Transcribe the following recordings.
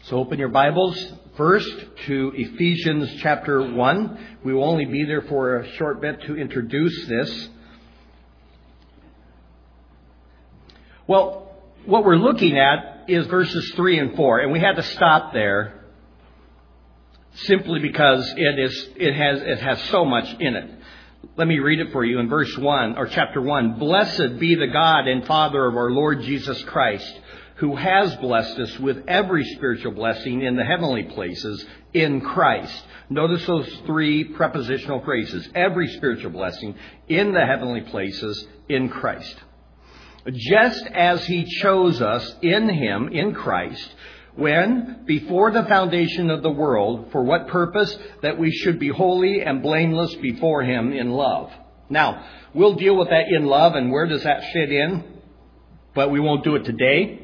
So open your Bibles first to Ephesians chapter 1. We will only be there for a short bit to introduce this. Well, what we're looking at is verses 3 and 4, and we had to stop there simply because it has so much in it. Let me read it for you in verse 1 or chapter 1. Blessed be the God and Father of our Lord Jesus Christ, who has blessed us with every spiritual blessing in the heavenly places in Christ. Notice those three prepositional phrases. Every spiritual blessing in the heavenly places in Christ. Just as He chose us in Him, in Christ, when, before the foundation of the world, for what purpose? That we should be holy and blameless before Him in love. Now, we'll deal with that in love and where does that fit in, but we won't do it today.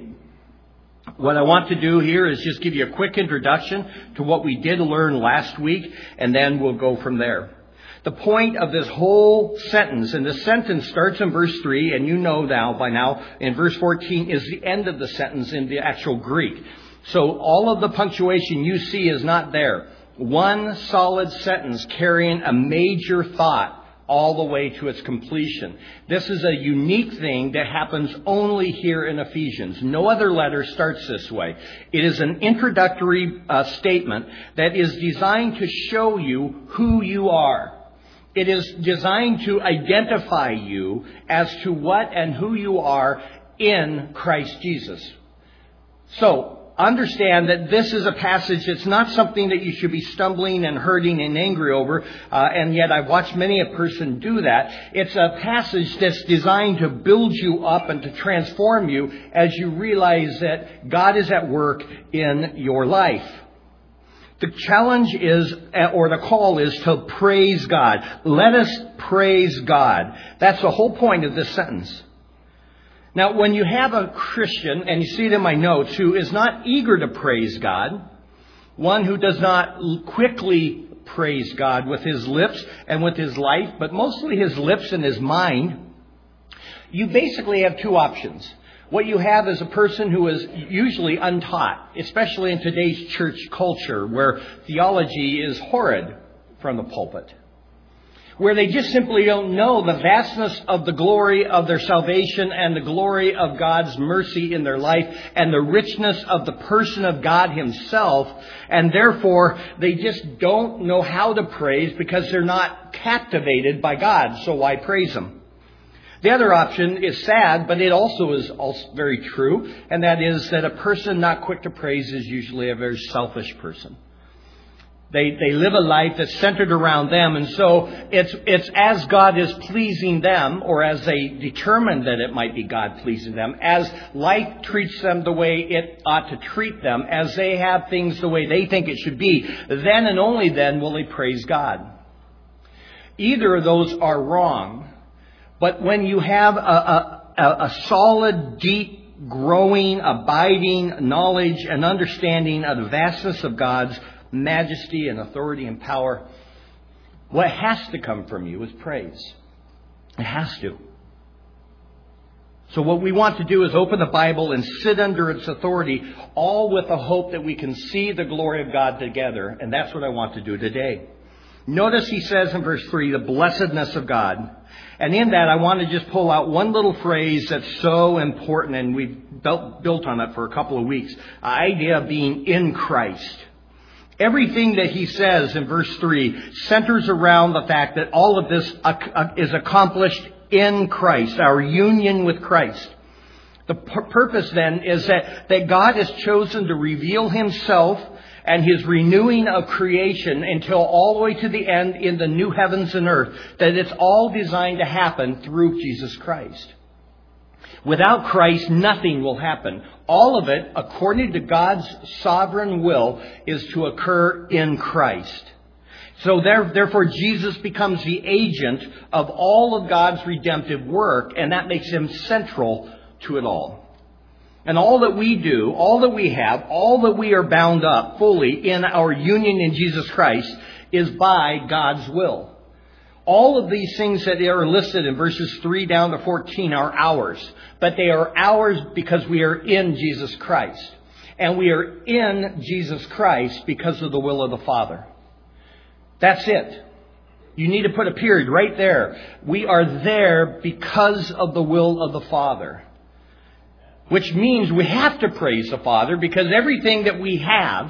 What I want to do here is just give you a quick introduction to what we did learn last week, and then we'll go from there. The point of this whole sentence, and the sentence starts in verse 3, and you know now by now, in verse 14 is the end of the sentence in the actual Greek. So all of the punctuation you see is not there. One solid sentence carrying a major thought all the way to its completion. This is a unique thing that happens only here in Ephesians. No other letter starts this way. It is an introductory statement that is designed to show you who you are. It is designed to identify you as to what and who you are in Christ Jesus. So, understand that this is a passage that's not something that you should be stumbling and hurting and angry over, and yet I've watched many a person do that. It's a passage that's designed to build you up and to transform you as you realize that God is at work in your life. The challenge is, or the call is, to praise God. Let us praise God. That's the whole point of this sentence. Now, when you have a Christian, and you see it in my notes, who is not eager to praise God, one who does not quickly praise God with his lips and with his life, but mostly his lips and his mind, you basically have two options. What you have is a person who is usually untaught, especially in today's church culture, where theology is horrid from the pulpit, where they just simply don't know the vastness of the glory of their salvation and the glory of God's mercy in their life and the richness of the person of God Himself. And therefore, they just don't know how to praise because they're not captivated by God. So why praise Him? The other option is sad, but it also is very true. And that is that a person not quick to praise is usually a very selfish person. They live a life that's centered around them, and so it's as God is pleasing them, or as they determine that it might be God pleasing them, as life treats them the way it ought to treat them, as they have things the way they think it should be, then and only then will they praise God. Either of those are wrong, but when you have a solid, deep, growing, abiding knowledge and understanding of the vastness of God's majesty and authority and power, what has to come from you is praise. It has to. So what we want to do is open the Bible and sit under its authority, all with the hope that we can see the glory of God together. And that's what I want to do today. Notice he says in verse 3, the blessedness of God. And in that, I want to just pull out one little phrase that's so important, and we've built on it for a couple of weeks. The idea of being in Christ. Everything that he says in verse 3 centers around the fact that all of this is accomplished in Christ, our union with Christ. The purpose then is that God has chosen to reveal Himself and His renewing of creation until all the way to the end in the new heavens and earth, that it's all designed to happen through Jesus Christ. Without Christ, nothing will happen. All of it, according to God's sovereign will, is to occur in Christ. So therefore, Jesus becomes the agent of all of God's redemptive work, and that makes Him central to it all. And all that we do, all that we have, all that we are bound up fully in our union in Jesus Christ is by God's will. All of these things that are listed in verses 3 down to 14 are ours. But they are ours because we are in Jesus Christ. And we are in Jesus Christ because of the will of the Father. That's it. You need to put a period right there. We are there because of the will of the Father. Which means we have to praise the Father because everything that we have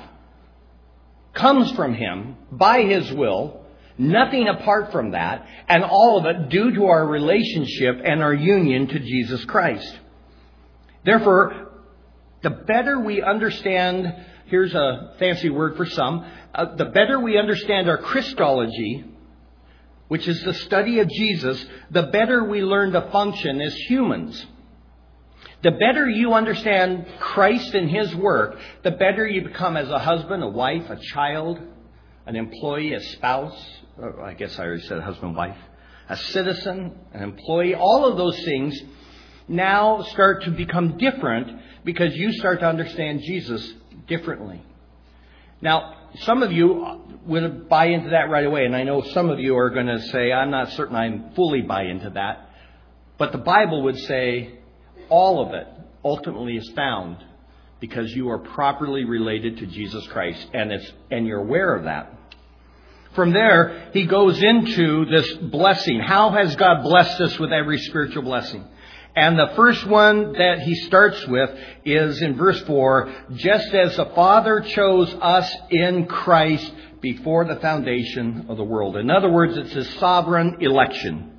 comes from Him by His will. Nothing apart from that, and all of it due to our relationship and our union to Jesus Christ. Therefore, the better we understand, here's a fancy word for some, the better we understand our Christology, which is the study of Jesus, the better we learn to function as humans. The better you understand Christ and His work, the better you become as a husband, a wife, a child, an employee, a spouse. I guess I already said husband, wife. A citizen, an employee. All of those things now start to become different because you start to understand Jesus differently. Now, some of you would buy into that right away. And I know some of you are going to say, I'm not certain I fully buy into that. But the Bible would say all of it ultimately is found because you are properly related to Jesus Christ. And you're aware of that. From there, he goes into this blessing. How has God blessed us with every spiritual blessing? And the first one that he starts with is in verse 4, just as the Father chose us in Christ before the foundation of the world. In other words, it's His sovereign election.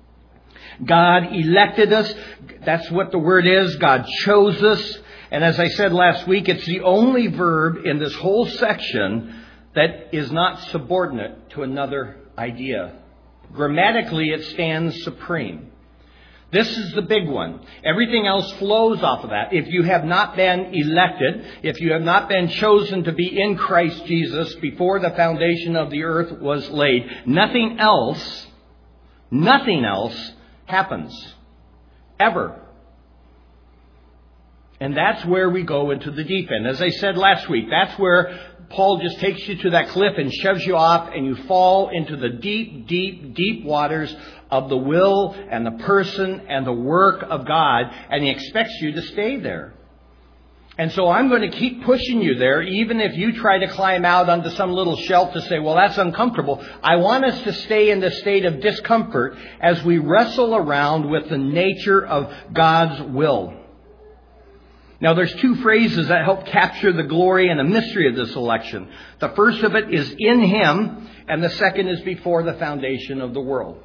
God elected us. That's what the word is. God chose us. And as I said last week, it's the only verb in this whole section that is not subordinate to another idea. Grammatically, it stands supreme. This is the big one. Everything else flows off of that. If you have not been elected, if you have not been chosen to be in Christ Jesus before the foundation of the earth was laid, nothing else happens. Ever. And that's where we go into the deep end. As I said last week, that's where Paul just takes you to that cliff and shoves you off and you fall into the deep, deep, deep waters of the will and the person and the work of God. And he expects you to stay there. And so I'm going to keep pushing you there, even if you try to climb out onto some little shelf to say, well, that's uncomfortable. I want us to stay in the state of discomfort as we wrestle around with the nature of God's will. Now, there's two phrases that help capture the glory and the mystery of this election. The first of it is in Him, and the second is before the foundation of the world.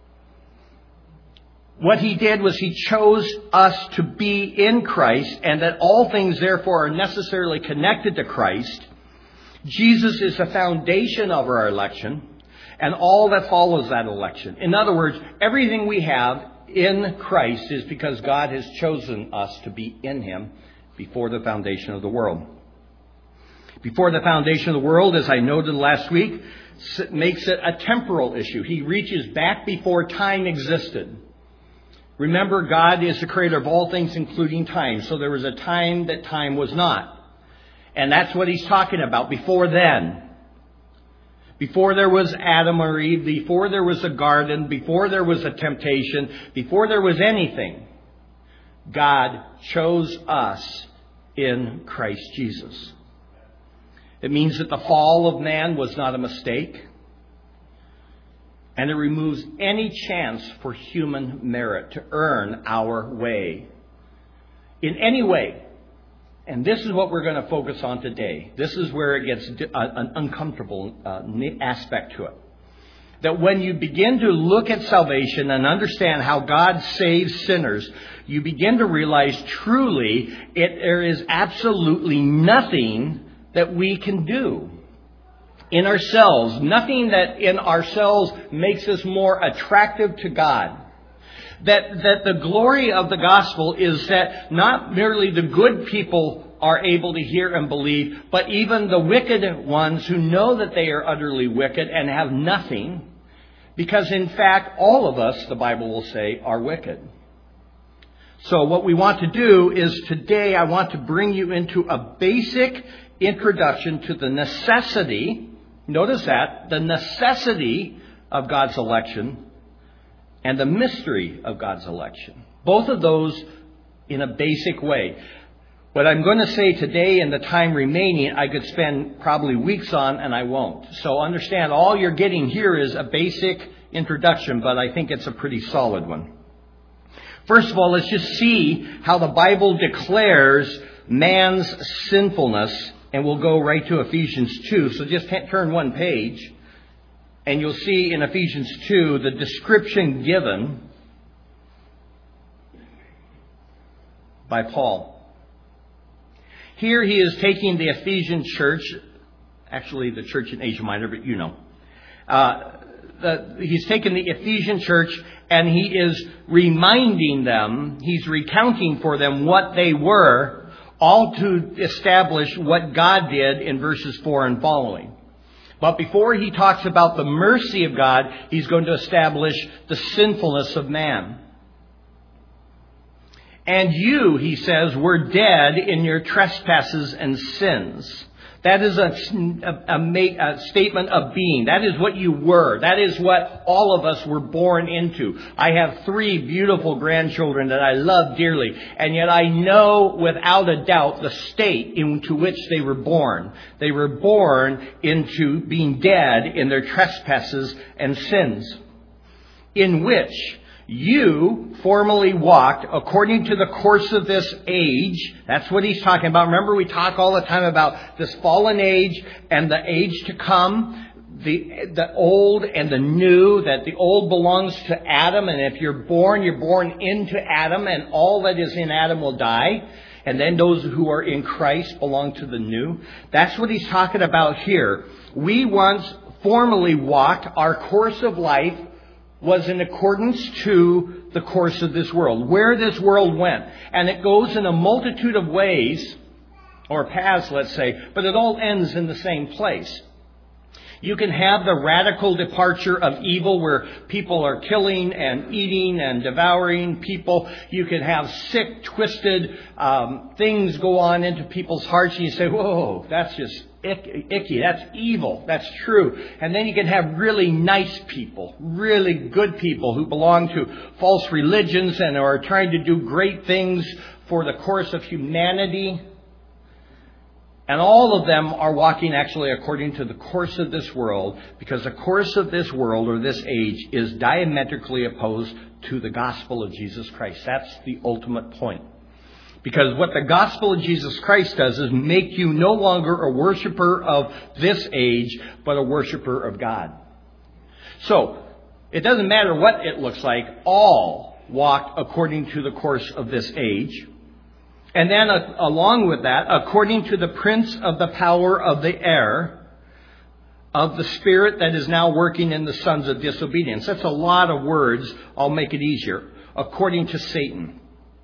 What He did was He chose us to be in Christ, and that all things, therefore, are necessarily connected to Christ. Jesus is the foundation of our election, and all that follows that election. In other words, everything we have in Christ is because God has chosen us to be in Him before the foundation of the world. Before the foundation of the world, as I noted last week, makes it a temporal issue. He reaches back before time existed. Remember, God is the creator of all things, including time. So there was a time that time was not. And that's what he's talking about. Before then. Before there was Adam or Eve, before there was a garden, before there was a temptation, before there was anything, God chose us in Christ Jesus. It means that the fall of man was not a mistake. And it removes any chance for human merit to earn our way. In any way. And this is what we're going to focus on today. This is where it gets an uncomfortable aspect to it. That when you begin to look at salvation and understand how God saves sinners, you begin to realize truly there is absolutely nothing that we can do in ourselves. Nothing that in ourselves makes us more attractive to God. That the glory of the gospel is that not merely the good people are able to hear and believe, but even the wicked ones who know that they are utterly wicked and have nothing. Because in fact, all of us, the Bible will say, are wicked. So what we want to do is today I want to bring you into a basic introduction to the necessity, notice that, the necessity of God's election and the mystery of God's election. Both of those in a basic way. What I'm going to say today in the time remaining, I could spend probably weeks on, and I won't. So understand, all you're getting here is a basic introduction, but I think it's a pretty solid one. First of all, let's just see how the Bible declares man's sinfulness, and we'll go right to Ephesians 2. So just turn one page, and you'll see in Ephesians 2 the description given by Paul. Here he is taking the Ephesian church, actually the church in Asia Minor, but you know. He's taken the Ephesian church and he is reminding them, he's recounting for them what they were, all to establish what God did in verses 4 and following. But before he talks about the mercy of God, he's going to establish the sinfulness of man. And you, he says, were dead in your trespasses and sins. That is a statement of being. That is what you were. That is what all of us were born into. I have 3 beautiful grandchildren that I love dearly. And yet I know without a doubt the state into which they were born. They were born into being dead in their trespasses and sins, in which you formerly walked according to the course of this age. That's what he's talking about. Remember, we talk all the time about this fallen age and the age to come, the old and the new, that the old belongs to Adam. And if you're born into Adam, and all that is in Adam will die. And then those who are in Christ belong to the new. That's what he's talking about here. We once formerly walked, our course of life was in accordance to the course of this world, where this world went. And it goes in a multitude of ways, or paths, let's say, but it all ends in the same place. You can have the radical departure of evil where people are killing and eating and devouring people. You can have sick, twisted things go on into people's hearts. And you say, whoa, that's just icky. That's evil. That's true. And then you can have really nice people, really good people who belong to false religions and are trying to do great things for the course of humanity. And all of them are walking actually according to the course of this world, because the course of this world or this age is diametrically opposed to the gospel of Jesus Christ. That's the ultimate point. Because what the gospel of Jesus Christ does is make you no longer a worshiper of this age, but a worshiper of God. So, it doesn't matter what it looks like, all walk according to the course of this age. And then along with that, according to the prince of the power of the air, of the spirit that is now working in the sons of disobedience. That's a lot of words. I'll make it easier. According to Satan.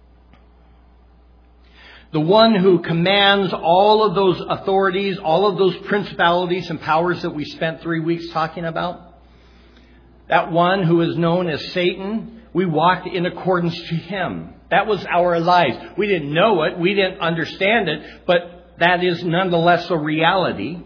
The one who commands all of those authorities, all of those principalities and powers that we spent 3 weeks talking about. That one who is known as Satan, we walked in accordance to him. That was our lives. We didn't know it. We didn't understand it. But that is nonetheless a reality.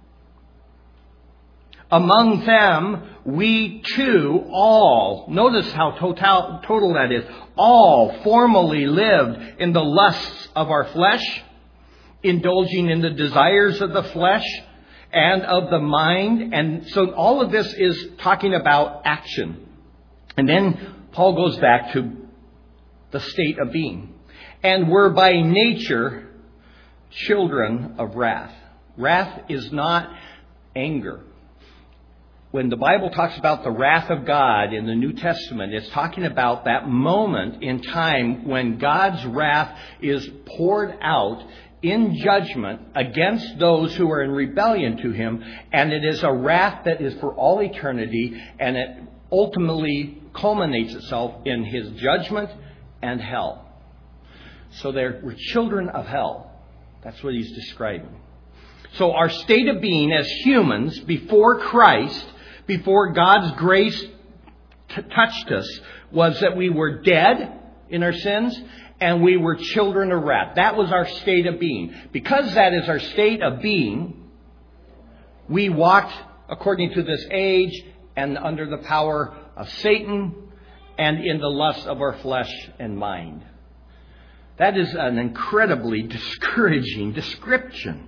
Among them, we too all, notice how total that is, all formerly lived in the lusts of our flesh, indulging in the desires of the flesh and of the mind. And so all of this is talking about action. And then Paul goes back to the state of being. And we're by nature children of wrath. Wrath is not anger. When the Bible talks about the wrath of God in the New Testament, it's talking about that moment in time when God's wrath is poured out in judgment against those who are in rebellion to him. And it is a wrath that is for all eternity, and it ultimately culminates itself in his judgment and hell. So we're children of hell. That's what he's describing. So our state of being as humans before Christ, before God's grace touched us, was that we were dead in our sins and we were children of wrath. That was our state of being. Because that is our state of being, we walked according to this age and under the power of Satan and in the lust of our flesh and mind. That is an incredibly discouraging description.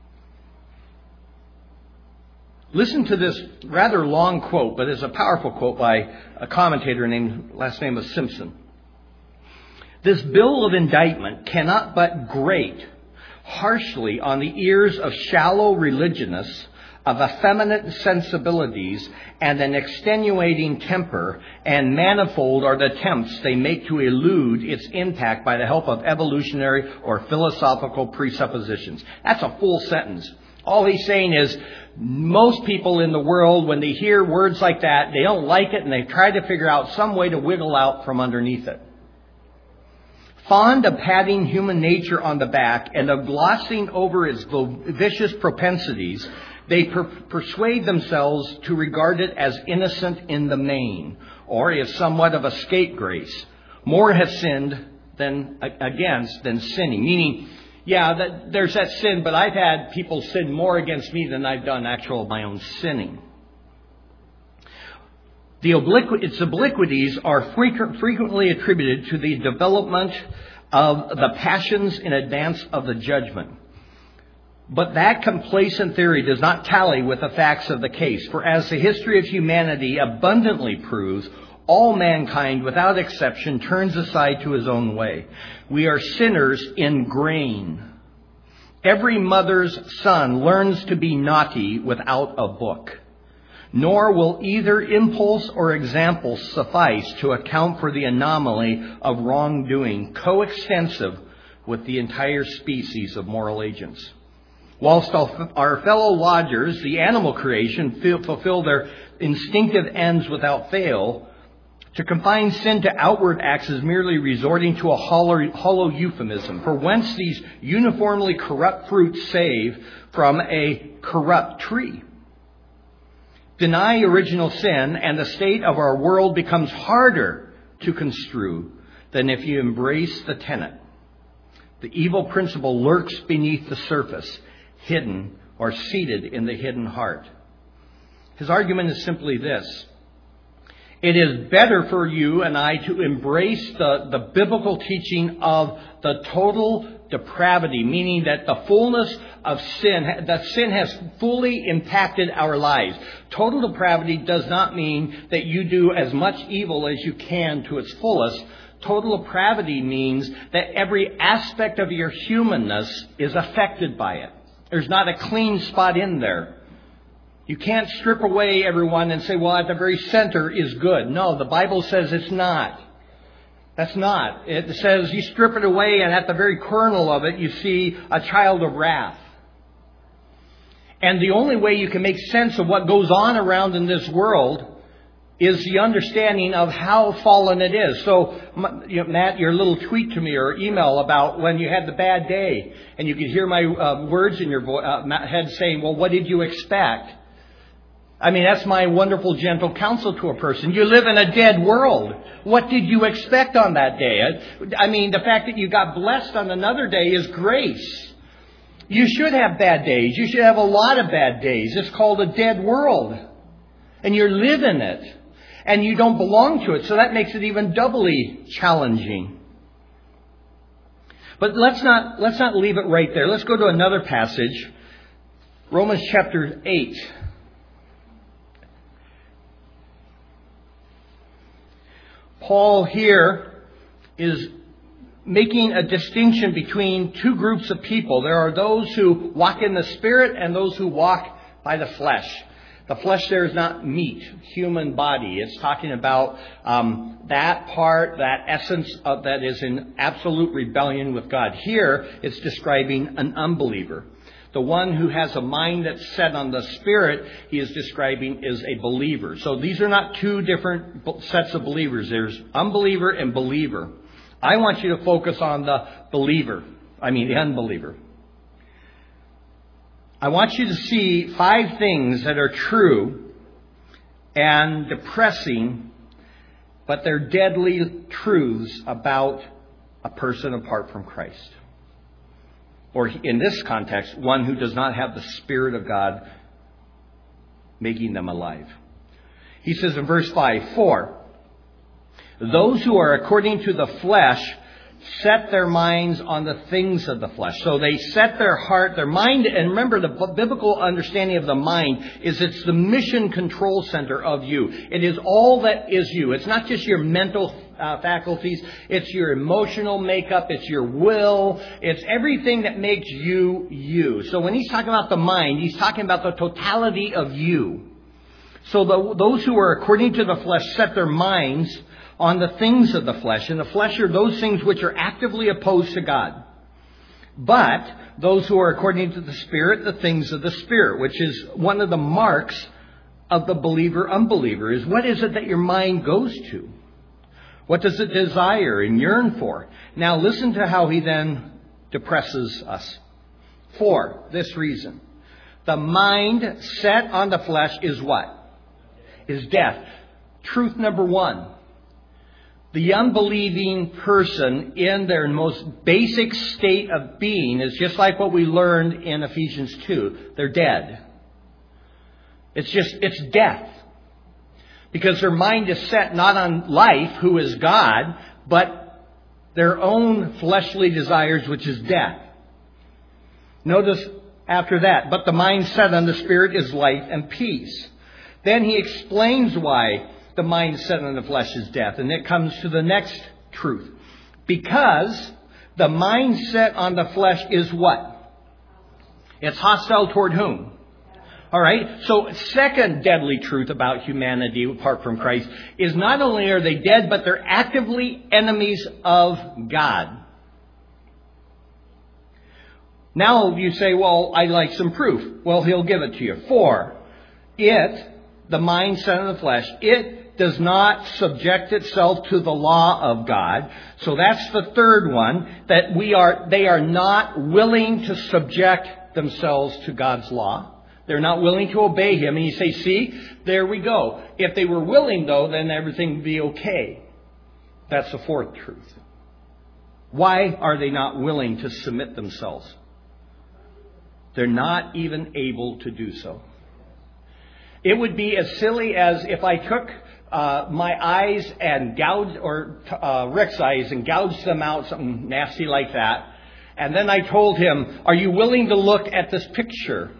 Listen to this rather long quote, but it's a powerful quote by a commentator named, last name is Simpson. This bill of indictment cannot but grate harshly on the ears of shallow religionists, of effeminate sensibilities, and an extenuating temper, and manifold are the attempts they make to elude its impact by the help of evolutionary or philosophical presuppositions. That's a full sentence. All he's saying is, most people in the world, when they hear words like that, they don't like it, and they try to figure out some way to wiggle out from underneath it. Fond of patting human nature on the back and of glossing over its vicious propensities, they persuade themselves to regard it as innocent in the main, or as somewhat of a scapegrace. More have sinned than sinning. Meaning, there's that sin, but I've had people sin more against me than I've done actual my own sinning. Its obliquities are frequently attributed to the development of the passions in advance of the judgment. But that complacent theory does not tally with the facts of the case. For as the history of humanity abundantly proves, all mankind, without exception, turns aside to his own way. We are sinners in grain. Every mother's son learns to be naughty without a book. Nor will either impulse or example suffice to account for the anomaly of wrongdoing, coextensive with the entire species of moral agents. Whilst our fellow lodgers, the animal creation, fulfill their instinctive ends without fail, to confine sin to outward acts is merely resorting to a hollow euphemism, for whence these uniformly corrupt fruits save from a corrupt tree. Deny original sin, and the state of our world becomes harder to construe than if you embrace the tenet. The evil principle lurks beneath the surface, hidden or seated in the hidden heart. His argument is simply this. It is better for you and I to embrace the biblical teaching of the total depravity, meaning that the fullness of sin, that sin has fully impacted our lives. Total depravity does not mean that you do as much evil as you can to its fullest. Total depravity means that every aspect of your humanness is affected by it. There's not a clean spot in there. You can't strip away everyone and say, well, at the very center is good. No, the Bible says it's not. That's not. It says you strip it away, and at the very kernel of it, you see a child of wrath. And the only way you can make sense of what goes on around in this world is the understanding of how fallen it is. So, Matt, your little tweet to me or email about when you had the bad day, and you could hear my words in your head saying, well, what did you expect? I mean, that's my wonderful, gentle counsel to a person. You live in a dead world. What did you expect on that day? I mean, the fact that you got blessed on another day is grace. You should have bad days. You should have a lot of bad days. It's called a dead world. And you live in it. And you don't belong to it. So that makes it even doubly challenging. But let's not leave it right there. Let's go to another passage. Romans chapter 8. Paul here is making a distinction between two groups of people. There are those who walk in the Spirit and those who walk by the flesh. The flesh there is not meat, human body. It's talking about that part, that essence that is in absolute rebellion with God. Here, it's describing an unbeliever. The one who has a mind that's set on the Spirit, he is describing is a believer. So these are not two different sets of believers. There's unbeliever and believer. I want you to focus on the the unbeliever. I want you to see 5 things that are true and depressing, but they're deadly truths about a person apart from Christ. Or in this context, one who does not have the Spirit of God making them alive. He says in verse 5, "For those who are according to the flesh set their minds on the things of the flesh. So they set their heart, their mind, and remember the biblical understanding of the mind is it's the mission control center of you. It is all that is you. It's not just your mental faculties. It's your emotional makeup. It's your will. It's everything that makes you, you. So when he's talking about the mind, he's talking about the totality of you. So those who are according to the flesh set their minds on the things of the flesh. And the flesh are those things which are actively opposed to God. But those who are according to the Spirit, the things of the Spirit, which is one of the marks of the believer-unbeliever, is what is it that your mind goes to? What does it desire and yearn for? Now listen to how he then depresses us. For this reason, the mind set on the flesh is what? Is death. Truth number one. The unbelieving person in their most basic state of being is just like what we learned in Ephesians 2. They're dead. It's death. Because their mind is set not on life, who is God, but their own fleshly desires, which is death. Notice after that, but the mind set on the Spirit is life and peace. Then he explains why the mind set on the flesh is death. And it comes to the next truth. Because the mind set on the flesh is what? It's hostile toward whom? All right. So second deadly truth about humanity apart from Christ is not only are they dead, but they're actively enemies of God. Now you say, well, I'd like some proof. Well, he'll give it to you. For the mind set on the flesh, it does not subject itself to the law of God. So that's the third one, that they are not willing to subject themselves to God's law. They're not willing to obey him. And you say, see, there we go. If they were willing, though, then everything would be okay. That's the fourth truth. Why are they not willing to submit themselves? They're not even able to do so. It would be as silly as if I took my eyes and gouged, or Rick's eyes and gouged them out, something nasty like that. And then I told him, are you willing to look at this picture?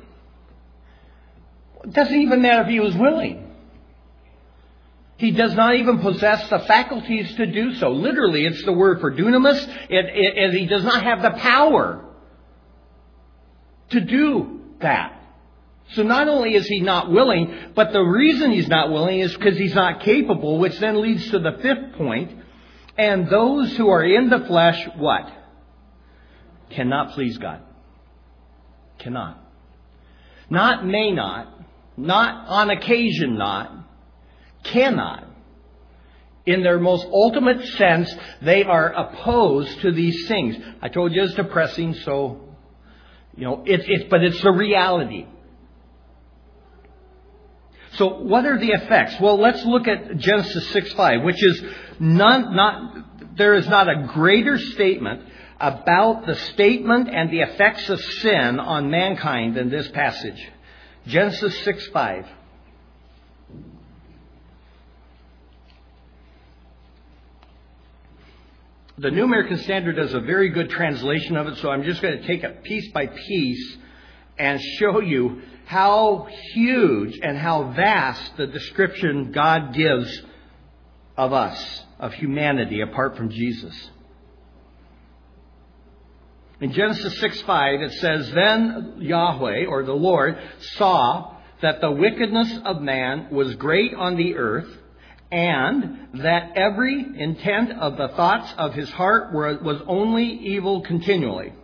It doesn't even matter if he was willing. He does not even possess the faculties to do so. Literally, it's the word for dunamis. He does not have the power to do that. So not only is he not willing, but the reason he's not willing is because he's not capable, which then leads to the fifth point. And those who are in the flesh, what? Cannot please God. Cannot. Not may not. Not on occasion not. Cannot. In their most ultimate sense, they are opposed to these things. I told you it's depressing, so, but it's the reality. So what are the effects? Well, let's look at Genesis 6:5, which is there is not a greater statement about the statement and the effects of sin on mankind than this passage. Genesis 6:5. The New American Standard does a very good translation of it, so I'm just going to take it piece by piece and show you how huge and how vast the description God gives of us, of humanity, apart from Jesus. In Genesis 6:5, it says, Then Yahweh, or the Lord, saw that the wickedness of man was great on the earth, and that every intent of the thoughts of his heart was only evil continually.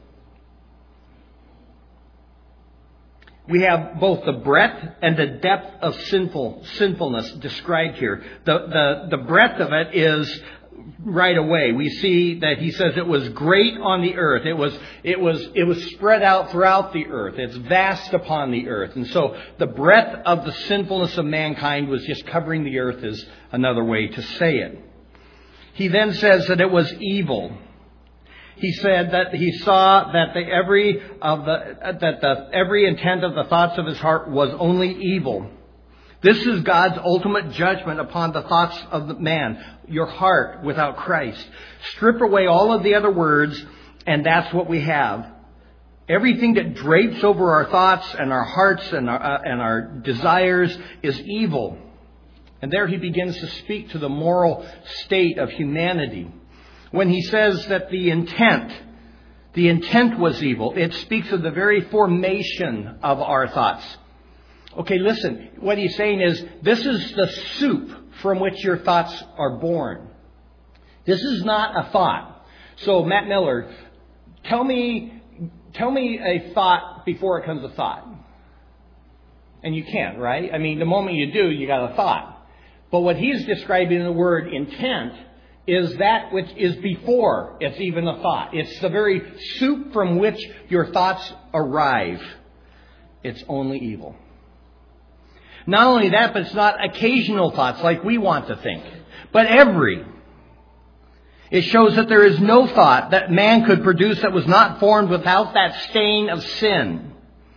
We have both the breadth and the depth of sinfulness described here. The breadth of it is right away. We see that he says it was great on the earth. It was spread out throughout the earth. It's vast upon the earth. And so the breadth of the sinfulness of mankind was just covering the earth, is another way to say it. He then says that it was evil. He said that he saw that every intent of the thoughts of his heart was only evil. This is God's ultimate judgment upon the thoughts of man, your heart without Christ. Strip away all of the other words, and that's what we have. Everything that drapes over our thoughts and our hearts and our desires is evil. And there he begins to speak to the moral state of humanity. When he says that the intent was evil, it speaks of the very formation of our thoughts. Okay, listen, what he's saying is, this is the soup from which your thoughts are born. This is not a thought. So, Matt Miller, tell me a thought before it comes a thought. And you can't, right? I mean, the moment you do, you got a thought. But what he's describing in the word intent is that which is before it's even a thought. It's the very soup from which your thoughts arrive. It's only evil. Not only that, but it's not occasional thoughts like we want to think, but every. It shows that there is no thought that man could produce that was not formed without that stain of sin.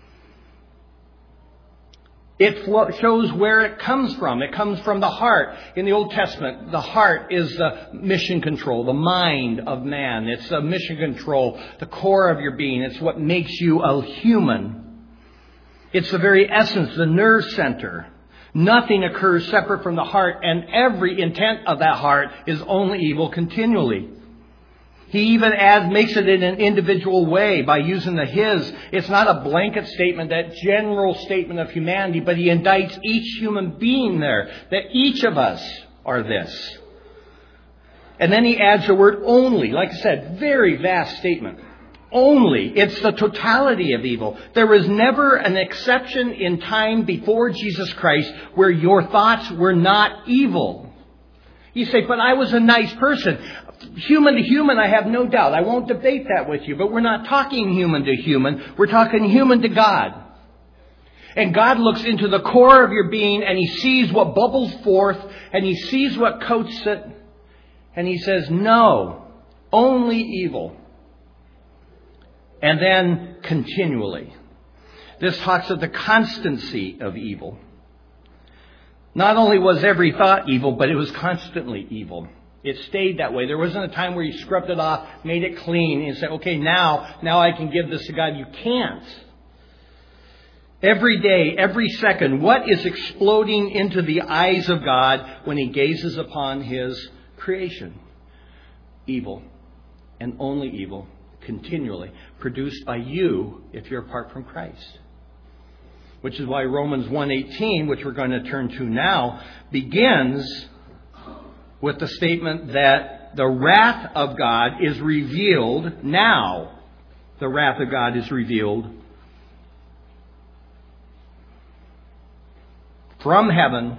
It shows where it comes from. It comes from the heart. In the Old Testament, the heart is the mission control, the mind of man. It's the mission control, the core of your being. It's what makes you a human. It's the very essence, the nerve center. Nothing occurs separate from the heart, and every intent of that heart is only evil continually. He even makes it in an individual way by using the his. It's not a blanket statement, that general statement of humanity, but he indicts each human being there, that each of us are this. And then he adds the word only. Like I said, very vast statement. Only. It's the totality of evil. There was never an exception in time before Jesus Christ where your thoughts were not evil. You say, but I was a nice person. Human to human, I have no doubt. I won't debate that with you. But we're not talking human to human. We're talking human to God. And God looks into the core of your being and He sees what bubbles forth and He sees what coats it. And He says, no, only evil. And then continually. This talks of the constancy of evil. Not only was every thought evil, but it was constantly evil. It stayed that way. There wasn't a time where you scrubbed it off, made it clean, and said, okay, now I can give this to God. You can't. Every day, every second, what is exploding into the eyes of God when He gazes upon His creation? Evil. And only evil. Continually produced by you if you're apart from Christ. Which is why Romans 1:18, which we're going to turn to now, begins with the statement that the wrath of God is revealed now. The wrath of God is revealed from heaven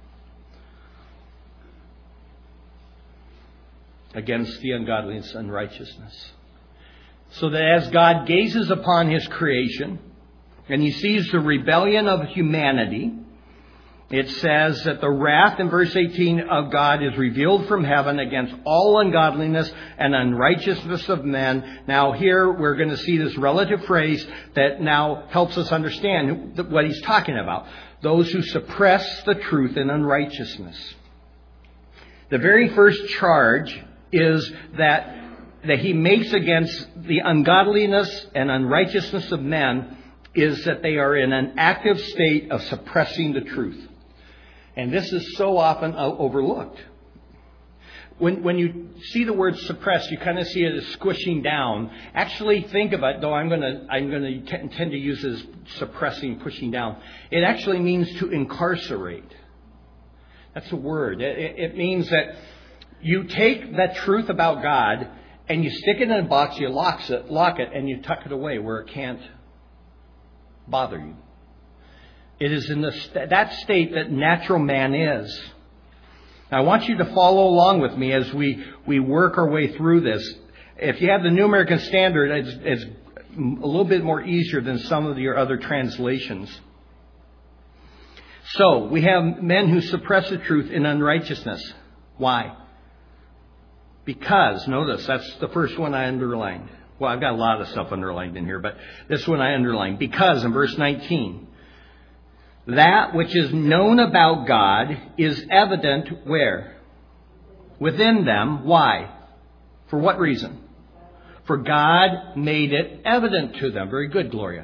against the ungodliness and unrighteousness. So that as God gazes upon His creation and He sees the rebellion of humanity, it says that the wrath in verse 18 of God is revealed from heaven against all ungodliness and unrighteousness of men. Now here we're going to see this relative phrase that now helps us understand what he's talking about. Those who suppress the truth in unrighteousness. The very first charge is that he makes against the ungodliness and unrighteousness of men is that they are in an active state of suppressing the truth. And this is so often overlooked. When you see the word suppress, you kind of see it as squishing down. Actually, think of it, though I'm going to tend to use it as suppressing, pushing down. It actually means to incarcerate. That's a word. It means that you take that truth about God and you stick it in a box, you lock it, and you tuck it away where it can't bother you. It is in that state that natural man is. Now, I want you to follow along with me as we work our way through this. If you have the New American Standard, it's a little bit more easier than some of your other translations. So, we have men who suppress the truth in unrighteousness. Why? Because, notice, that's the first one I underlined. Well, I've got a lot of stuff underlined in here, but this one I underlined. Because, in verse 19, That which is known about God is evident where? Within them. Why? For what reason? For God made it evident to them. Very good, Gloria.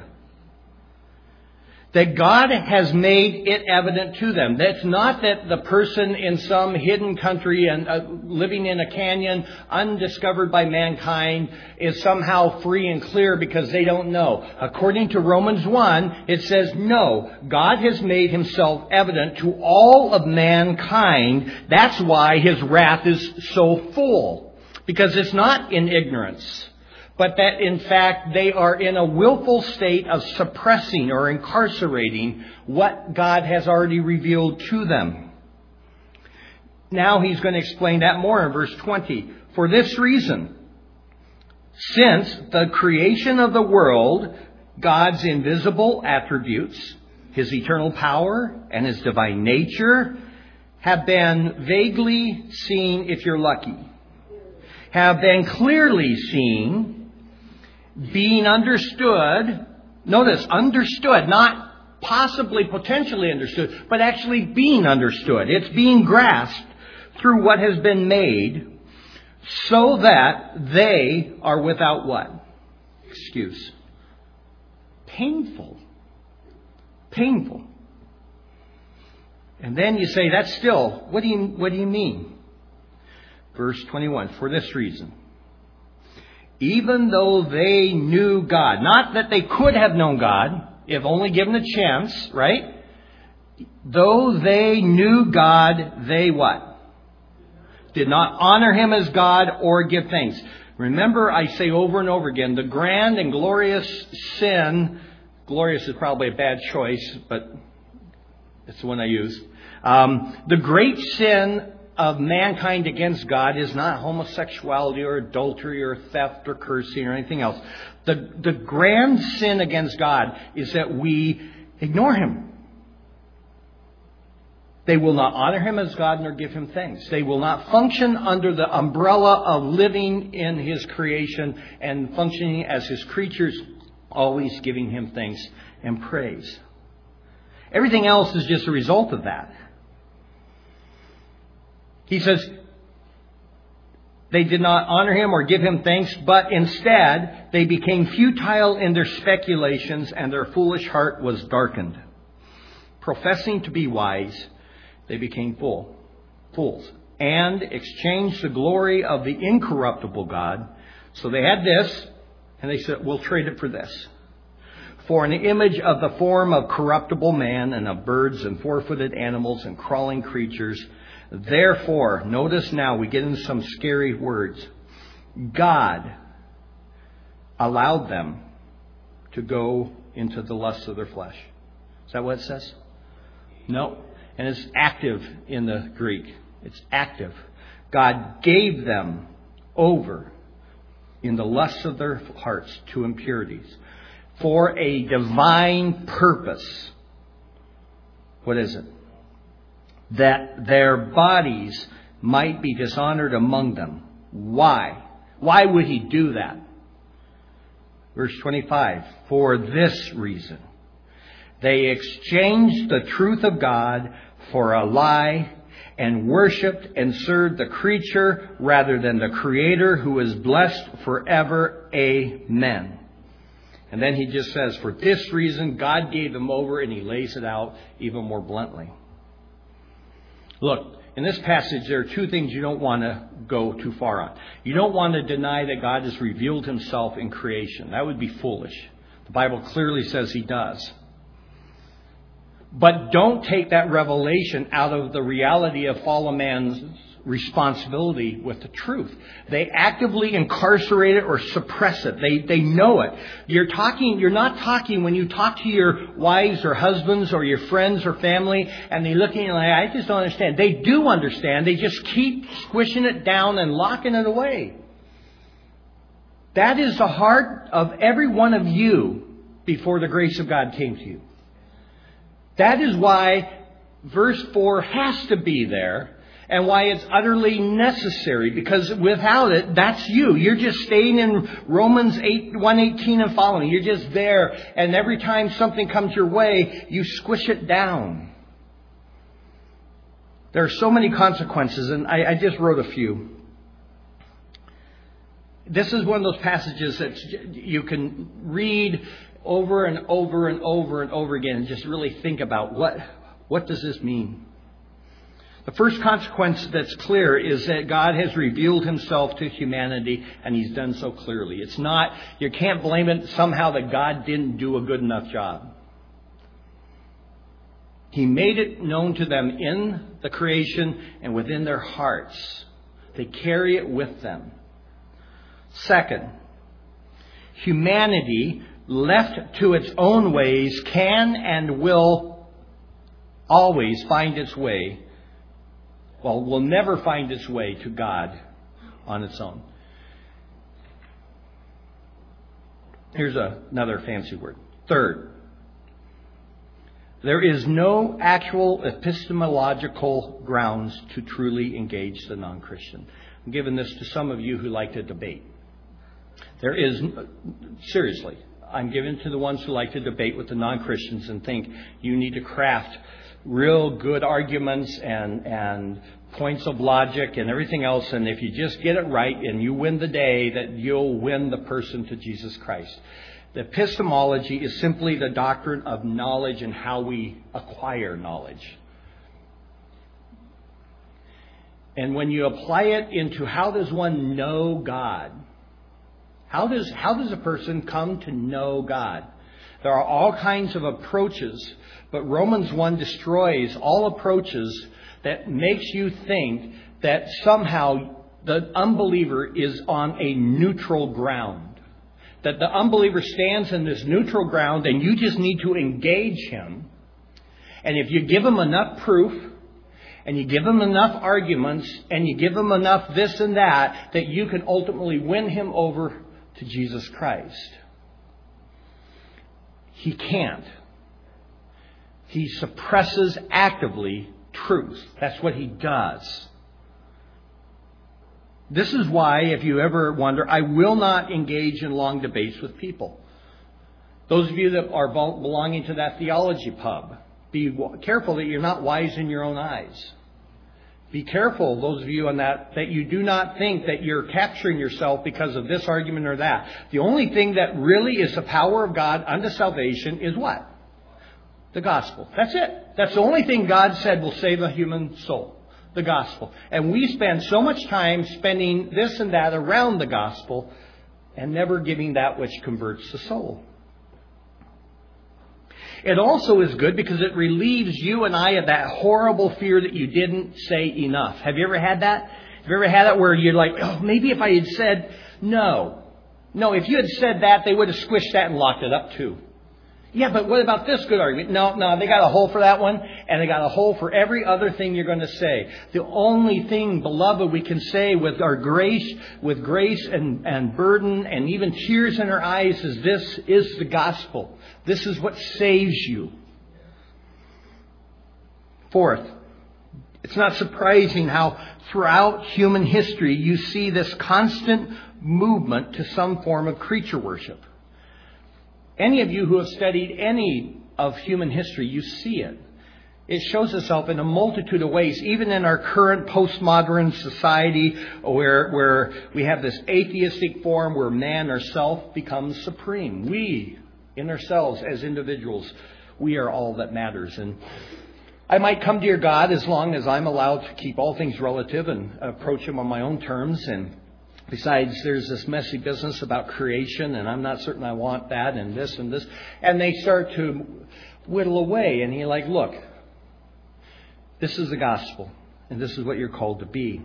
That God has made it evident to them. That's not that the person in some hidden country and living in a canyon, undiscovered by mankind, is somehow free and clear because they don't know. According to Romans 1, it says, no, God has made himself evident to all of mankind. That's why his wrath is so full. Because it's not in ignorance, but that in fact they are in a willful state of suppressing or incarcerating what God has already revealed to them. Now he's going to explain that more in verse 20. For this reason, since the creation of the world, God's invisible attributes, his eternal power and his divine nature, have been vaguely seen, if you're lucky, have been clearly seen, being understood. Notice, understood, not possibly potentially understood, but actually being understood. It's being grasped through what has been made, so that they are without what? Excuse. Painful. Painful. And then you say, that's still, what do you mean? Verse 21, for this reason. Even though they knew God, not that they could have known God, if only given a chance, right? Though they knew God, they what? Did not honor him as God or give thanks. Remember, I say over and over again, the grand and glorious sin, glorious is probably a bad choice, but it's the one I use. The great sin of mankind against God is not homosexuality or adultery or theft or cursing or anything else. The grand sin against God is that we ignore him. They will not honor him as God nor give him thanks. They will not function under the umbrella of living in his creation and functioning as his creatures, always giving him thanks and praise. Everything else is just a result of that. He says, they did not honor him or give him thanks, but instead they became futile in their speculations and their foolish heart was darkened. Professing to be wise, they became fools and exchanged the glory of the incorruptible God. So they had this and they said, we'll trade it for this. For an image of the form of corruptible man and of birds and four-footed animals and crawling creatures. Therefore, notice now we get into some scary words. God allowed them to go into the lusts of their flesh. Is that what it says? No. And it's active in the Greek. It's active. God gave them over in the lusts of their hearts to impurities for a divine purpose. What is it? That their bodies might be dishonored among them. Why? Why would he do that? Verse 25. For this reason. They exchanged the truth of God for a lie and worshipped and served the creature rather than the Creator, who is blessed forever. Amen. And then he just says, for this reason, God gave them over, and he lays it out even more bluntly. Look, in this passage, there are two things you don't want to go too far on. You don't want to deny that God has revealed himself in creation. That would be foolish. The Bible clearly says he does. But don't take that revelation out of the reality of fallen man's responsibility with the truth. They actively incarcerate it or suppress it. They know it. You're not talking when you talk to your wives or husbands or your friends or family and they're looking like, I just don't understand. They do understand. They just keep squishing it down and locking it away. That is the heart of every one of you before the grace of God came to you. That is why verse 4 has to be there. And why it's utterly necessary, because without it, that's you. You're just staying in Romans 1:18 and following. You're just there, and every time something comes your way, you squish it down. There are so many consequences, and I just wrote a few. This is one of those passages that you can read over and over and over and over again and just really think about what does this mean? The first consequence that's clear is that God has revealed himself to humanity, and he's done so clearly. It's not, you can't blame it somehow that God didn't do a good enough job. He made it known to them in the creation and within their hearts. They carry it with them. Second, humanity left to its own ways can and will always find its way. Well, will never find its way to God on its own. Here's another fancy word. Third, there is no actual epistemological grounds to truly engage the non-Christian. I'm giving this to some of you who like to debate. There is, seriously, I'm giving to the ones who like to debate with the non-Christians and think you need to craft real good arguments and points of logic and everything else. And if you just get it right and you win the day, that you'll win the person to Jesus Christ. The epistemology is simply the doctrine of knowledge and how we acquire knowledge. And when you apply it into how does one know God? How does a person come to know God? There are all kinds of approaches, but Romans 1 destroys all approaches that makes you think that somehow the unbeliever is on a neutral ground. That the unbeliever stands in this neutral ground and you just need to engage him. And if you give him enough proof, and you give him enough arguments, and you give him enough this and that you can ultimately win him over to Jesus Christ. He can't. He suppresses actively truth. That's what he does. This is why, if you ever wonder, I will not engage in long debates with people. Those of you that are belonging to that theology pub, be careful that you're not wise in your own eyes. Be careful, those of you on that you do not think that you're capturing yourself because of this argument or that. The only thing that really is the power of God unto salvation is what? The gospel. That's it. That's the only thing God said will save a human soul. The gospel. And we spend so much time spending this and that around the gospel and never giving that which converts the soul. It also is good because it relieves you and I of that horrible fear that you didn't say enough. Have you ever had that? Have you ever had that where you're like, oh, maybe if I had said no. No, if you had said that, they would have squished that and locked it up too. Yeah, but what about this good argument? No, they got a hole for that one, and they got a hole for every other thing you're going to say. The only thing, beloved, we can say with our grace, and burden, and even tears in our eyes, is this is the gospel. This is what saves you. Fourth, it's not surprising how throughout human history you see this constant movement to some form of creature worship. Any of you who have studied any of human history, you see it. It shows itself in a multitude of ways, even in our current postmodern society where we have this atheistic form where man or self becomes supreme. We, in ourselves as individuals, we are all that matters. And I might come to your God as long as I'm allowed to keep all things relative and approach him on my own terms. And besides, there's this messy business about creation, and I'm not certain I want that, and this and this. And they start to whittle away, and you're like, look, this is the gospel, and this is what you're called to be.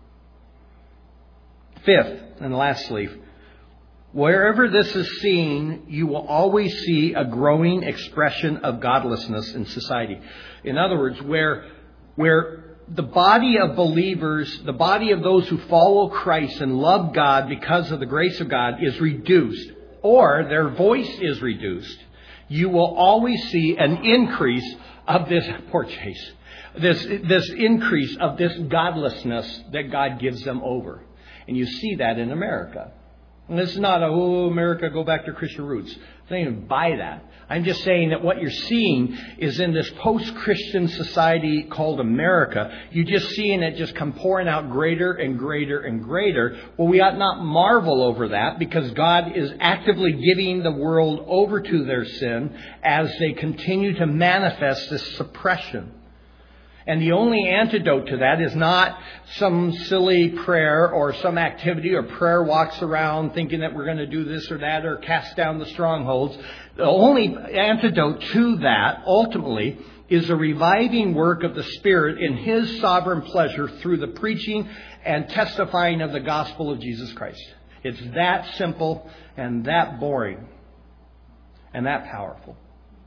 Fifth, and lastly, wherever this is seen, you will always see a growing expression of godlessness in society. In other words, where the body of believers, the body of those who follow Christ and love God because of the grace of God is reduced, or their voice is reduced, you will always see an increase of this, poor Chase, this increase of this godlessness that God gives them over. And you see that in America. And this is not America, go back to Christian roots. I don't even buy that. I'm just saying that what you're seeing is in this post-Christian society called America, you're just seeing it just come pouring out greater and greater and greater. Well, we ought not marvel over that, because God is actively giving the world over to their sin as they continue to manifest this suppression. And the only antidote to that is not some silly prayer or some activity or prayer walks around thinking that we're going to do this or that or cast down the strongholds. The only antidote to that, ultimately, is a reviving work of the Spirit in His sovereign pleasure through the preaching and testifying of the gospel of Jesus Christ. It's that simple and that boring and that powerful.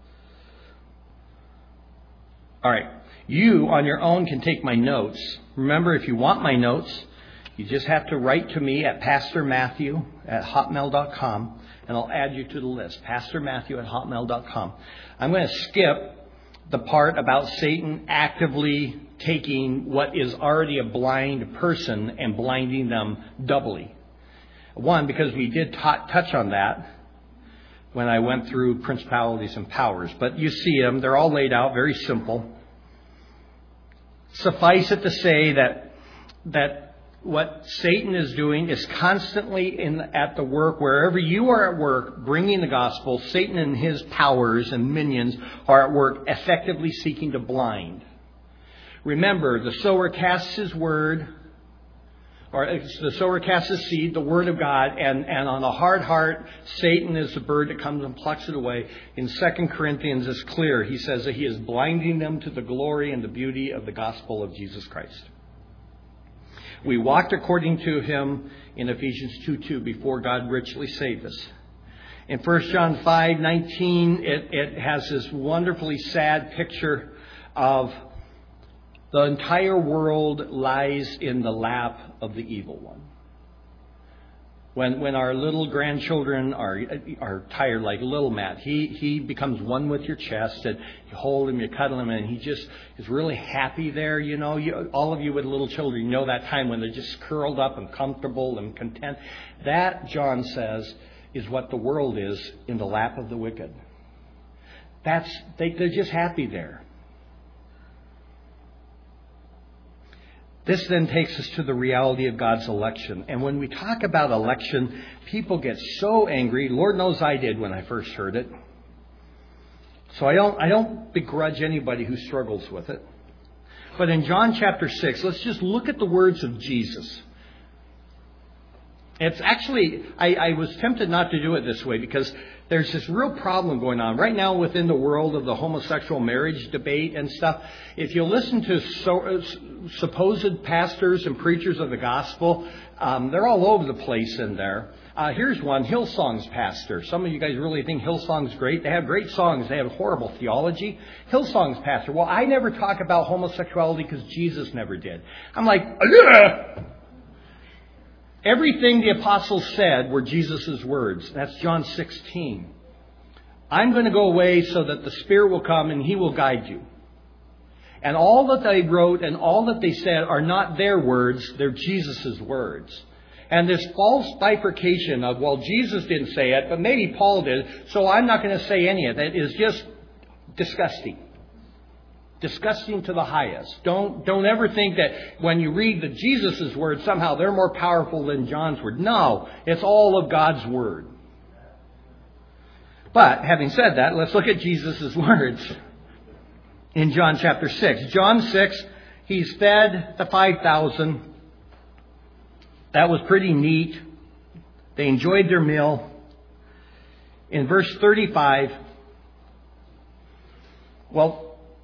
All right. You, on your own, can take my notes. Remember, if you want my notes, you just have to write to me at pastormatthew@hotmail.com, and I'll add you to the list, pastormatthew@hotmail.com. I'm going to skip the part about Satan actively taking what is already a blind person and blinding them doubly. One, because we did touch on that when I went through principalities and powers. But you see them. They're all laid out, very simple. Suffice it to say that what Satan is doing is constantly at the work, wherever you are at work, bringing the gospel. Satan and his powers and minions are at work effectively seeking to blind. Remember, the sower casts his word, or the sower casts his seed, the word of God, and on a hard heart, Satan is the bird that comes and plucks it away. In 2 Corinthians, it's clear. He says that he is blinding them to the glory and the beauty of the gospel of Jesus Christ. We walked according to him in Ephesians 2:2 before God richly saved us. In 1 John 5:19, it has this wonderfully sad picture of the entire world lies in the lap of the evil one. When our little grandchildren are tired, like little Matt, he becomes one with your chest, and you hold him, you cuddle him, and he just is really happy there. You know, all of you with little children, you know that time when they're just curled up and comfortable and content. That, John says, is what the world is in the lap of the wicked. They're just happy there. This then takes us to the reality of God's election. And when we talk about election, people get so angry. Lord knows I did when I first heard it. So I don't begrudge anybody who struggles with it. But in John chapter 6, let's just look at the words of Jesus. It's actually, I was tempted not to do it this way because there's this real problem going on right now within the world of the homosexual marriage debate and stuff. If you listen to supposed pastors and preachers of the gospel, they're all over the place in there. Here's one, Hillsong's pastor. Some of you guys really think Hillsong's great. They have great songs. They have horrible theology. Hillsong's pastor. Well, I never talk about homosexuality because Jesus never did. I'm like, ugh! Everything the apostles said were Jesus' words. That's John 16. I'm going to go away so that the Spirit will come and He will guide you. And all that they wrote and all that they said are not their words, they're Jesus' words. And this false bifurcation of, well, Jesus didn't say it, but maybe Paul did, so I'm not going to say any of it, is just disgusting. Disgusting to the highest. Don't ever think that when you read the Jesus' words, somehow they're more powerful than John's word. No, it's all of God's word. But having said that, let's look at Jesus' words in John chapter 6. John 6, He's fed the 5,000. That was pretty neat. They enjoyed their meal. In verse 35, well,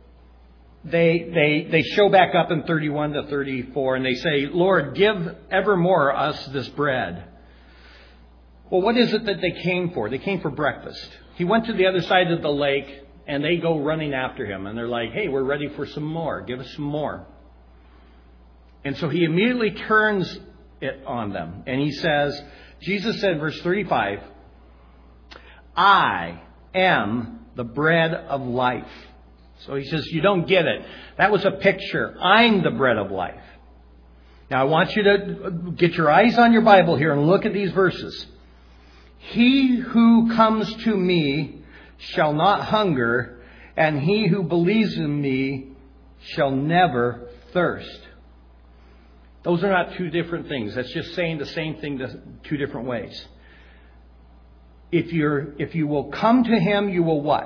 They show back up in 31 to 34 and they say, Lord, give evermore us this bread. Well, what is it that they came for? They came for breakfast. He went to the other side of the lake and they go running after him. And they're like, hey, we're ready for some more. Give us some more. And so he immediately turns it on them. And he says, Jesus said, verse 35, I am the bread of life. So he says, you don't get it. That was a picture. I'm the bread of life. Now I want you to get your eyes on your Bible here and look at these verses. He who comes to me shall not hunger, and he who believes in me shall never thirst. Those are not two different things. That's just saying the same thing two different ways. If you will come to him, you will what?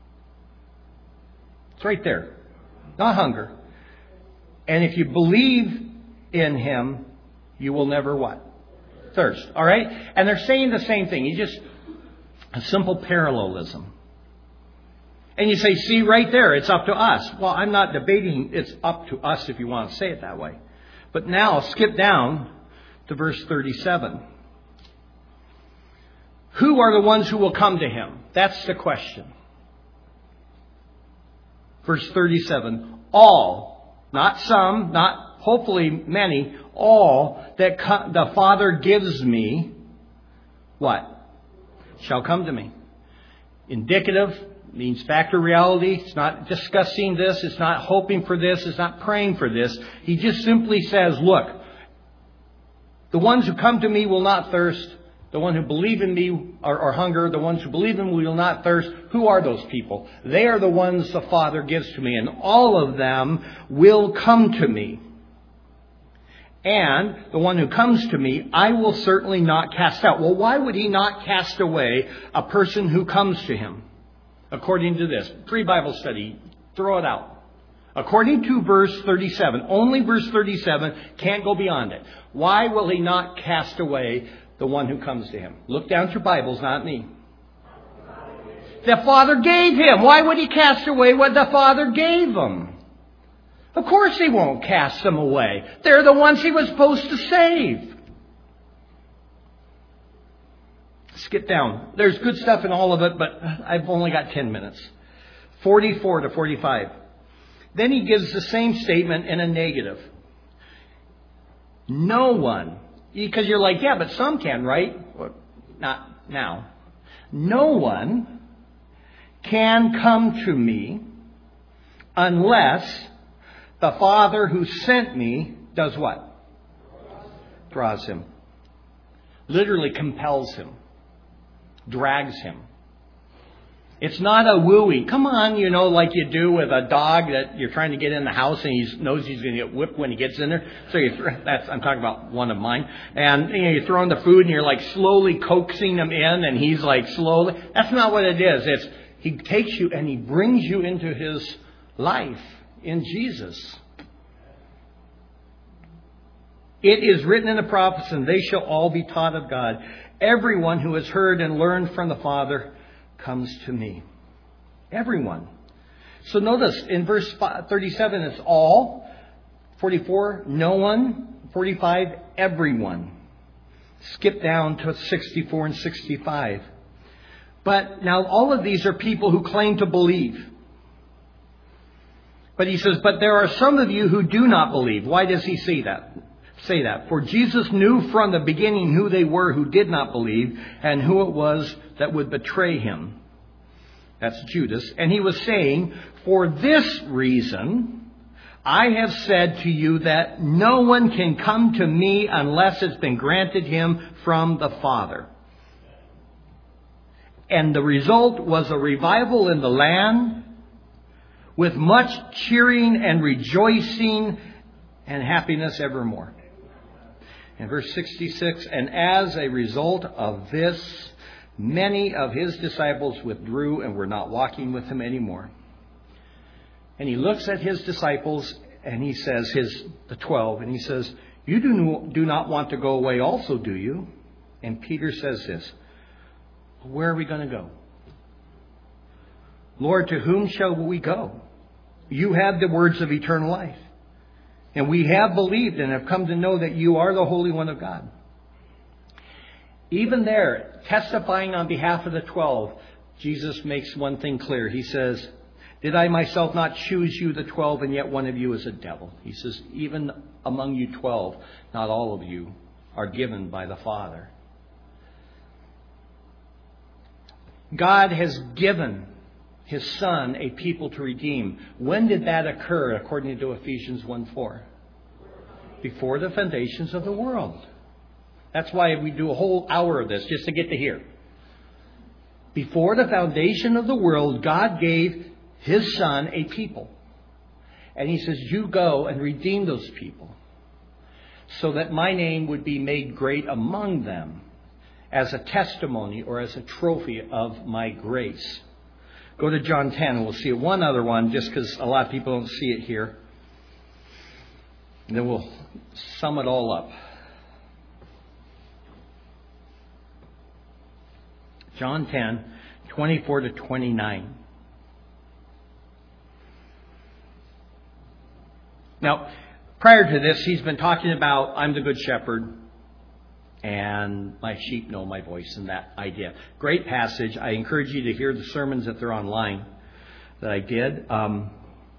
It's right there. Not hunger. And if you believe in him, you will never what? Thirst. All right? And they're saying the same thing. You just a simple parallelism. And you say, see right there, it's up to us. Well, I'm not debating it's up to us if you want to say it that way. But now skip down to verse 37. Who are the ones who will come to him? That's the question. Verse 37. All, not some, not hopefully many, all that the Father gives me, what? Shall come to me. Indicative means factor reality. It's not discussing this. It's not hoping for this. It's not praying for this. He just simply says, look, the ones who come to me will not thirst. The ones who believe in me are hunger. The ones who believe in me will not thirst. Who are those people? They are the ones the Father gives to me. And all of them will come to me. And the one who comes to me, I will certainly not cast out. Well, why would he not cast away a person who comes to him? According to this. Free Bible study. Throw it out. According to verse 37. Only verse 37. Can't go beyond it. Why will he not cast away the one who comes to him? Look down at your Bibles, not me. The Father gave him. Why would he cast away what the Father gave him? Of course he won't cast them away. They're the ones he was supposed to save. Skip down. There's good stuff in all of it, but I've only got 10 minutes. 44 to 45. Then he gives the same statement in a negative. No one. Because you're like, yeah, but some can, right? Well, not now. No one can come to me unless the Father who sent me does what? Draws him. Literally compels him. Drags him. It's not a wooey. Come on, like you do with a dog that you're trying to get in the house and he knows he's going to get whipped when he gets in there. So I'm talking about one of mine. And you throw in the food and you're like slowly coaxing him in and he's like slowly. That's not what it is. It's he takes you and he brings you into his life in Jesus. It is written in the prophets, and they shall all be taught of God. Everyone who has heard and learned from the Father comes to me. Everyone. So notice in verse 37 it's all. 44, no one. 45, everyone. Skip down to 64 and 65. But now all of these are people who claim to believe. But he says, but there are some of you who do not believe. Why does he say that? For Jesus knew from the beginning who they were who did not believe and who it was that would betray him. That's Judas. And he was saying, for this reason, I have said to you that no one can come to me unless it's been granted him from the Father. And the result was a revival in the land with much cheering and rejoicing and happiness evermore. In verse 66, and as a result of this, many of his disciples withdrew and were not walking with him anymore. And he looks at his disciples and he says, the 12, and he says, you do not want to go away also, do you? And Peter says this, where are we going to go? Lord, to whom shall we go? You have the words of eternal life. And we have believed and have come to know that you are the Holy One of God. Even there, testifying on behalf of the 12, Jesus makes one thing clear. He says, did I myself not choose you, the 12, and yet one of you is a devil? He says, even among you 12, not all of you are given by the Father. God has given His Son a people to redeem. When did that occur according to Ephesians 1:4? Before the foundations of the world. That's why we do a whole hour of this, just to get to here. Before the foundation of the world, God gave His Son a people. And He says, you go and redeem those people so that my name would be made great among them as a testimony or as a trophy of my grace. Go to John 10 and we'll see one other one just because a lot of people don't see it here. And then we'll sum it all up. John 10, 24 to 29. Now, prior to this, he's been talking about, I'm the good shepherd, and my sheep know my voice, and that idea. Great passage. I encourage you to hear the sermons that they're online that I did. You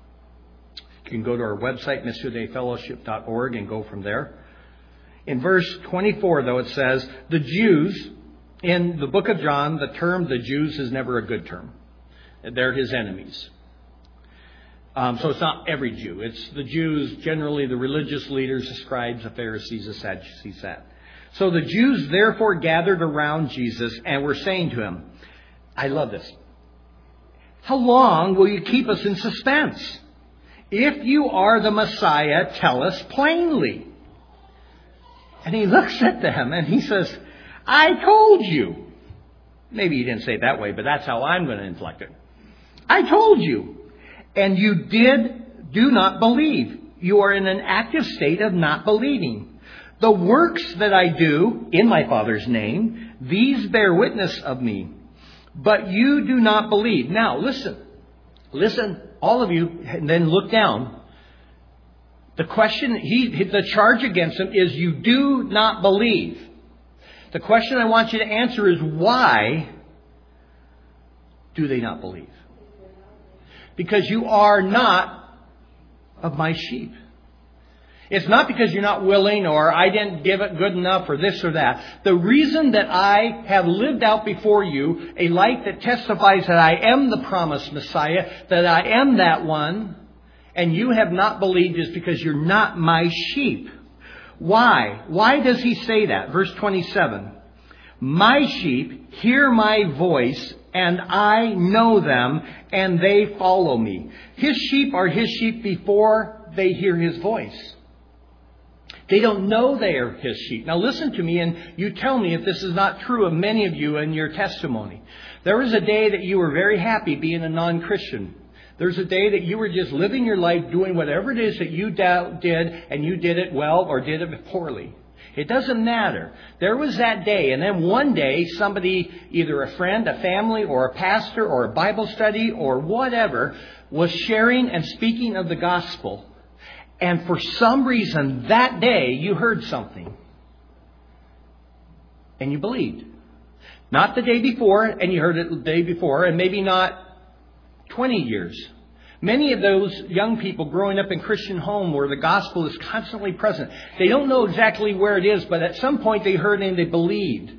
can go to our website, missiondayfellowship.org, and go from there. In verse 24, though, it says, the Jews, in the book of John, the term the Jews is never a good term. They're His enemies. So it's not every Jew. It's the Jews, generally the religious leaders, the scribes, the Pharisees, the Sadducees. So the Jews therefore gathered around Jesus and were saying to Him, I love this. How long will you keep us in suspense? If you are the Messiah, tell us plainly. And He looks at them and He says, I told you. Maybe He didn't say it that way, but that's how I'm going to inflect it. I told you. And you do not believe. You are in an active state of not believing. The works that I do in my Father's name, these bear witness of me. But you do not believe. Now, listen, all of you, and then look down. The question, the charge against him is you do not believe. The question I want you to answer is why do they not believe? Because you are not of my sheep. It's not because you're not willing or I didn't give it good enough or this or that. The reason that I have lived out before you a life that testifies that I am the promised Messiah, that I am that one, and you have not believed is because you're not my sheep. Why? Why does he say that? Verse 27. My sheep hear my voice, and I know them, and they follow me. His sheep are His sheep before they hear His voice. They don't know they are His sheep. Now listen to me, and you tell me if this is not true of many of you in your testimony. There was a day that you were very happy being a non-Christian. There's a day that you were just living your life doing whatever it is that you did, and you did it well or did it poorly. It doesn't matter. There was that day, and then one day somebody, either a friend, a family, or a pastor, or a Bible study, or whatever, was sharing and speaking of the gospel. And for some reason that day you heard something. And you believed. Not the day before, and you heard it the day before, and maybe not 20 years. Many of those young people growing up in Christian home where the gospel is constantly present, they don't know exactly where it is, but at some point they heard and they believed.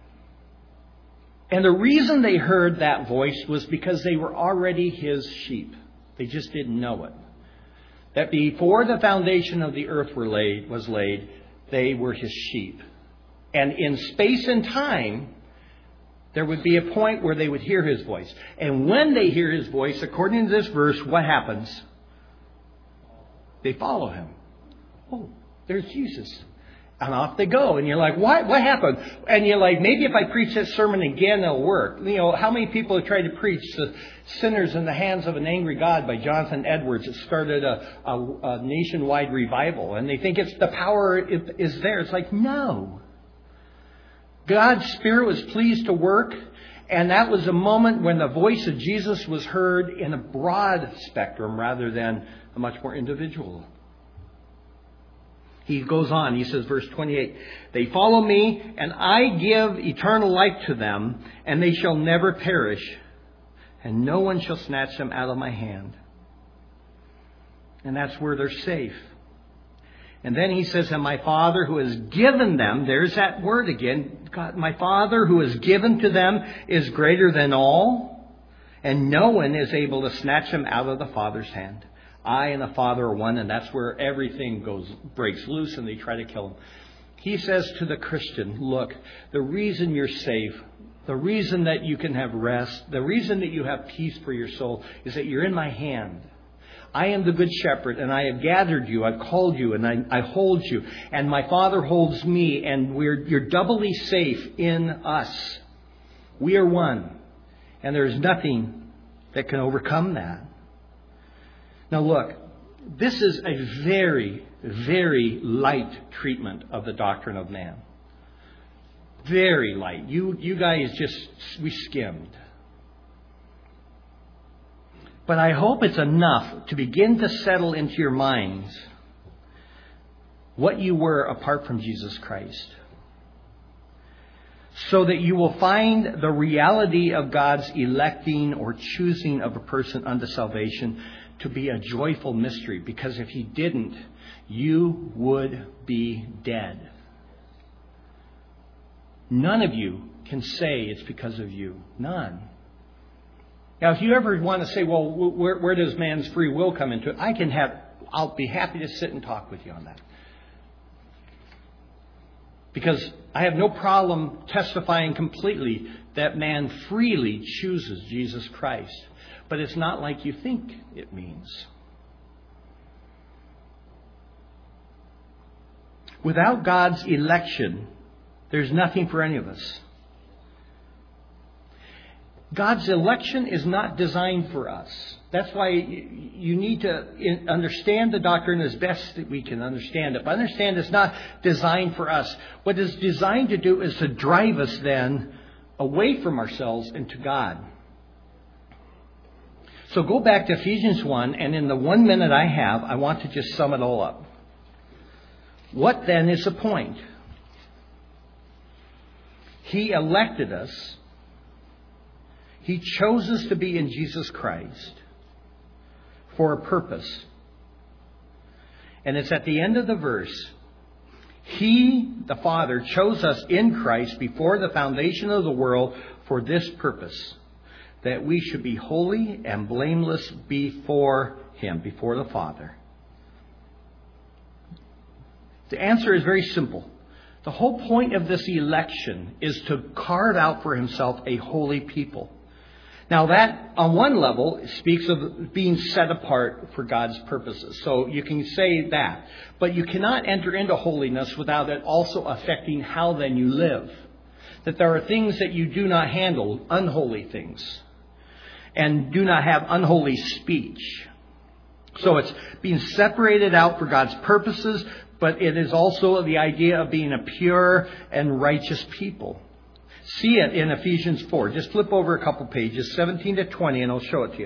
And the reason they heard that voice was because they were already His sheep. They just didn't know it. That before the foundation of the earth was laid, they were His sheep. And in space and time, there would be a point where they would hear His voice. And when they hear His voice, according to this verse, what happens? They follow Him. Oh, there's Jesus. And off they go. And you're like, what happened? And you're like, maybe if I preach that sermon again, it'll work. You know, how many people have tried to preach the Sinners in the Hands of an Angry God by Jonathan Edwards? It started a nationwide revival. And they think it's the power is there. It's like, no. God's Spirit was pleased to work, and that was a moment when the voice of Jesus was heard in a broad spectrum rather than a much more individual. He goes on, he says, verse 28, they follow me, and I give eternal life to them, and they shall never perish, and no one shall snatch them out of my hand. And that's where they're safe. And then he says, and my Father who has given them, there's that word again, God, my Father who has given to them is greater than all, and no one is able to snatch him out of the Father's hand. I and the Father are one, and that's where everything breaks loose and they try to kill him. He says to the Christian, look, the reason you're safe, the reason that you can have rest, the reason that you have peace for your soul is that you're in my hand. I am the good shepherd, and I have gathered you, I've called you, and I hold you, and my Father holds me, and you're doubly safe in us. We are one, and there's nothing that can overcome that. Now look, this is a very, very light treatment of the doctrine of man. Very light. You guys we skimmed. But I hope it's enough to begin to settle into your minds what you were apart from Jesus Christ, so that you will find the reality of God's electing or choosing of a person unto salvation to be a joyful mystery. Because if He didn't, you would be dead. None of you can say it's because of you. None. Now, if you ever want to say, well, where does man's free will come into it? I'll be happy to sit and talk with you on that. Because I have no problem testifying completely that man freely chooses Jesus Christ. But it's not like you think it means. Without God's election, there's nothing for any of us. God's election is not designed for us. That's why you need to understand the doctrine as best that we can understand it. But understand it's not designed for us. What it's designed to do is to drive us then away from ourselves and to God. So go back to Ephesians 1, and in the 1 minute I have, I want to just sum it all up. What then is the point? He elected us. He chose us to be in Jesus Christ for a purpose. And it's at the end of the verse. He, the Father, chose us in Christ before the foundation of the world for this purpose, that we should be holy and blameless before Him, before the Father. The answer is very simple. The whole point of this election is to carve out for Himself a holy people. Now that, on one level, speaks of being set apart for God's purposes. So you can say that. But you cannot enter into holiness without it also affecting how then you live. That there are things that you do not handle, unholy things. And do not have unholy speech. So it's being separated out for God's purposes, but it is also the idea of being a pure and righteous people. See it in Ephesians 4. Just flip over a couple pages, 17 to 20, and I'll show it to you.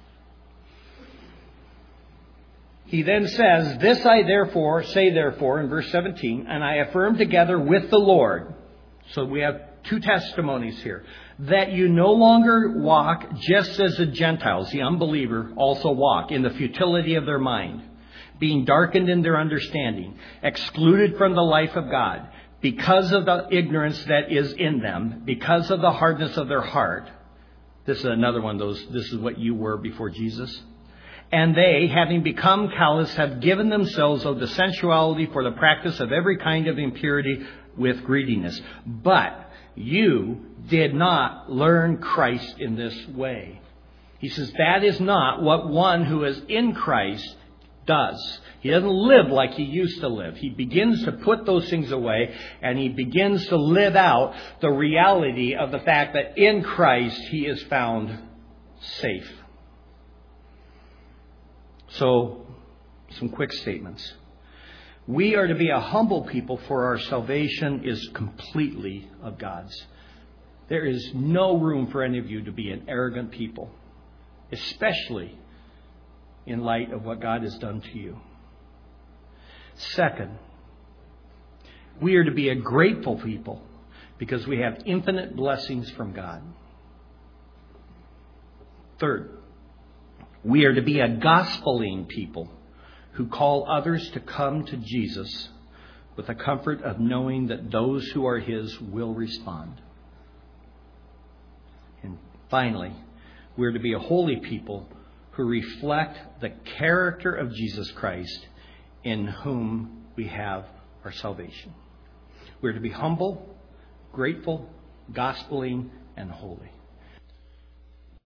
He then says, this I say therefore, in verse 17, and I affirm together with the Lord. So we have two testimonies here. That you no longer walk just as the Gentiles, the unbeliever, also walk in the futility of their mind, being darkened in their understanding, excluded from the life of God, because of the ignorance that is in them, because of the hardness of their heart. This is another one of those, this is what you were before Jesus. And they, having become callous, have given themselves of the sensuality for the practice of every kind of impurity with greediness. But you did not learn Christ in this way. He says that is not what one who is in Christ does. He doesn't live like he used to live. He begins to put those things away, and he begins to live out the reality of the fact that in Christ he is found safe. So, some quick statements. We are to be a humble people, for our salvation is completely of God's. There is no room for any of you to be an arrogant people, especially in light of what God has done to you. Second, we are to be a grateful people because we have infinite blessings from God. Third, we are to be a gospeling people who call others to come to Jesus with the comfort of knowing that those who are His will respond. And finally, We're to be a holy people who reflect the character of Jesus Christ, in whom we have our salvation. We're to be humble, grateful, gospeling, and holy.